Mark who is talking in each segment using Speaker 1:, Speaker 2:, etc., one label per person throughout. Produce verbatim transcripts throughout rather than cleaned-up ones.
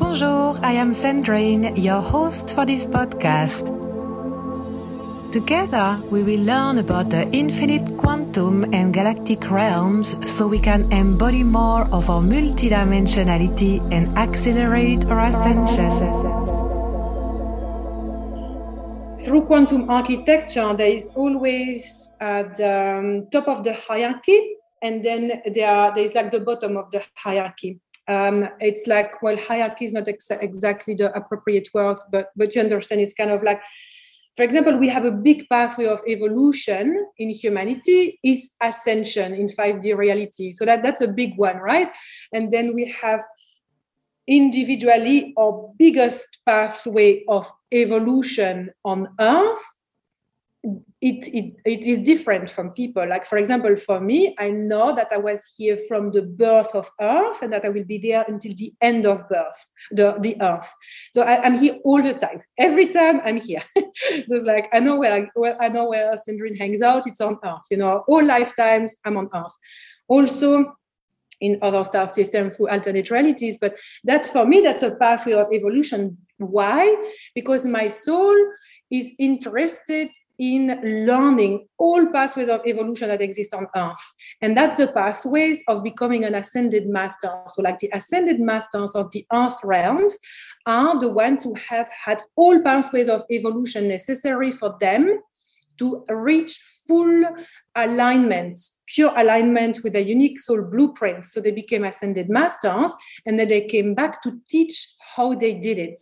Speaker 1: Bonjour, I am Sandrine, your host for this podcast. Together, we will learn about the infinite quantum and galactic realms so we can embody more of our multidimensionality and accelerate our ascension.
Speaker 2: Through quantum architecture, there is always at the um, top of the hierarchy, and then there, are, there is like the bottom of the hierarchy. Um, it's like, well, hierarchy is not ex- exactly the appropriate word, but, but you understand it's kind of like, for example, we have a big pathway of evolution in humanity is ascension in five D reality. So that, that's a big one, right? And then we have individually our biggest pathway of evolution on Earth. It, it, it is different from people. Like, for example, for me, I know that I was here from the birth of Earth and that I will be there until the end of birth, the, the Earth. So I, I'm here all the time. Every time I'm here. It's like, I know where I, well, I know where Sandrine hangs out. It's on Earth. You know, all lifetimes I'm on Earth. Also, in other star systems through alternate realities. But that's, for me, that's a pathway of evolution. Why? Because my soul is interested in learning all pathways of evolution that exist on Earth. And that's the pathways of becoming an ascended master. So like the ascended masters of the Earth realms are the ones who have had all pathways of evolution necessary for them to reach full alignment, pure alignment with a unique soul blueprint. So they became ascended masters, and then they came back to teach how they did it.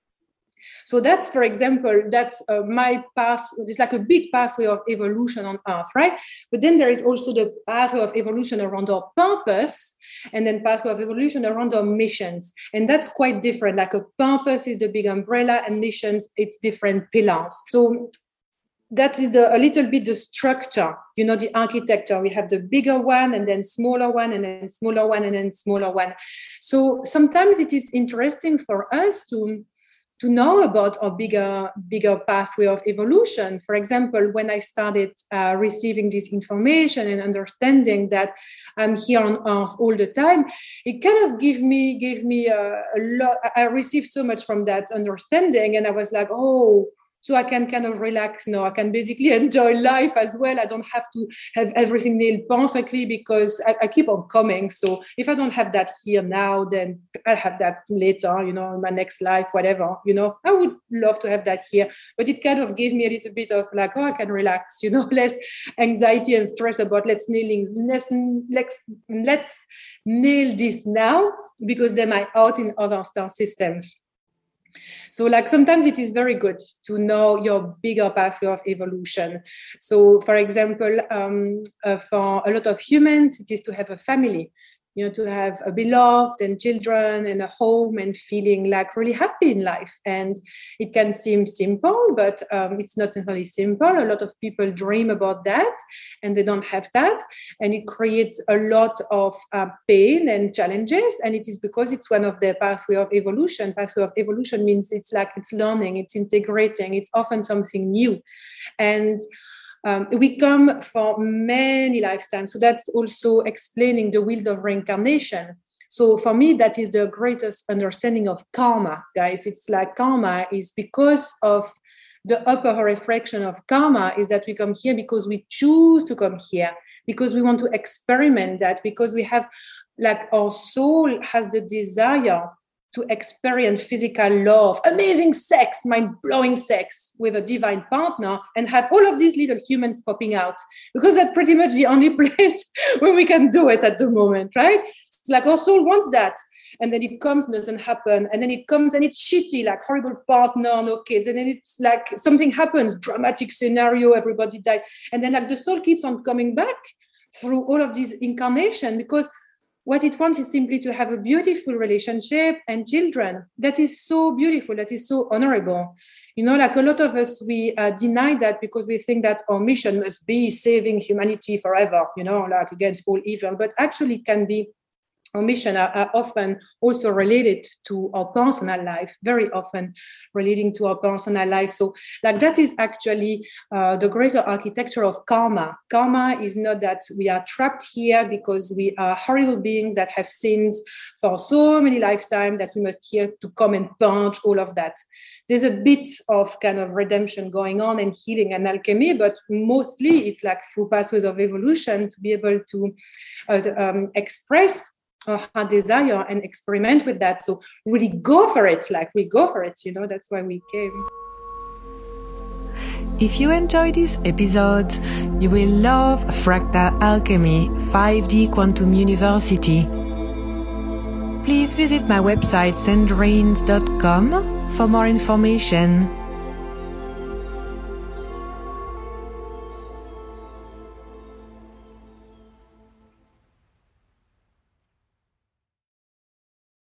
Speaker 2: So that's, for example, that's uh, my path. It's like a big pathway of evolution on Earth, right? But then there is also the pathway of evolution around our purpose, and then pathway of evolution around our missions. And that's quite different. Like a purpose is the big umbrella, and missions, it's different pillars. So that is the, a little bit the structure, you know, the architecture. We have the bigger one and then smaller one and then smaller one and then smaller one. So sometimes it is interesting for us to, to know about our bigger, bigger pathway of evolution. For example, when I started uh, receiving this information and understanding that I'm here on Earth all the time, it kind of gave me, gave me a, a lot. I received so much from that understanding, and I was like, oh, so I can kind of relax now. I can basically enjoy life as well. I don't have to have everything nailed perfectly because I, I keep on coming. So if I don't have that here now, then I'll have that later, you know, in my next life, whatever, you know. I would love to have that here. But it kind of gave me a little bit of like, oh, I can relax, you know, less anxiety and stress about let's nailing, let's, let's, let's nail this now because then I'm out in other star systems. So like sometimes it is very good to know your bigger pathway of evolution. So for example, um, uh, for a lot of humans, it is to have a family, you know, to have a beloved and children and a home and feeling like really happy in life. And it can seem simple, but um, it's not necessarily simple. A lot of people dream about that and they don't have that. And it creates a lot of uh, pain and challenges. And it is because it's one of the pathway of evolution. Pathway of evolution means it's like it's learning, it's integrating, it's often something new. And Um, we come for many lifetimes. So that's also explaining the wheels of reincarnation. So for me, that is the greatest understanding of karma, guys. It's like karma is because of the upper reflection of karma is that we come here because we choose to come here, because we want to experiment that, because we have, like, our soul has the desire to experience physical love, amazing sex, mind-blowing sex with a divine partner, and have all of these little humans popping out, because that's pretty much the only place where we can do it at the moment, right? It's like our soul wants that. And then it comes, doesn't happen. And then it comes and it's shitty, like horrible partner, no kids. And then it's like something happens, dramatic scenario, everybody dies. And then like the soul keeps on coming back through all of these incarnations, because what it wants is simply to have a beautiful relationship and children. That is so beautiful. That is so honorable. You know, like a lot of us, we uh, deny that because we think that our mission must be saving humanity forever, you know, like against all evil. But actually it can be our mission are, are often also related to our personal life, very often relating to our personal life. So like that is actually uh, the greater architecture of karma. Karma is not that we are trapped here because we are horrible beings that have sins for so many lifetimes that we must here to come and purge all of that. There's a bit of kind of redemption going on and healing and alchemy, but mostly it's like through pathways of evolution to be able to uh, um, express our desire and experiment with that. So really go for it, like we go for it, you know, that's why we came.
Speaker 1: If you enjoyed this episode, you will love Fractal Alchemy five D Quantum University. Please visit my website sandrines dot com for more information.